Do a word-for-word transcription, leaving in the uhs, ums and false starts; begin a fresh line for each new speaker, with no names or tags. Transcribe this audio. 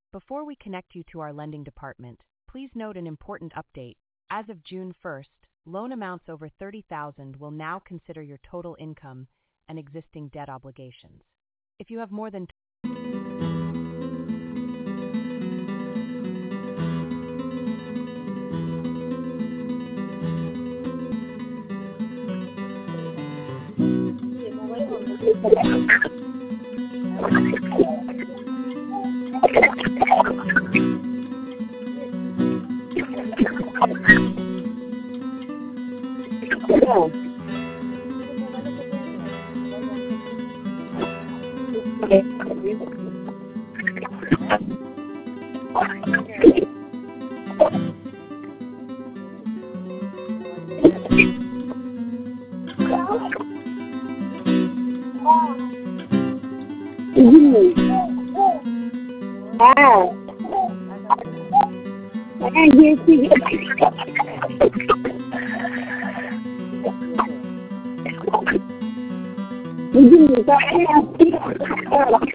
Before we connect you to our lending department, please note an important update. As of June first, loan amounts over thirty thousand will now consider your total income and existing debt obligations. If you have more than
Begini, saya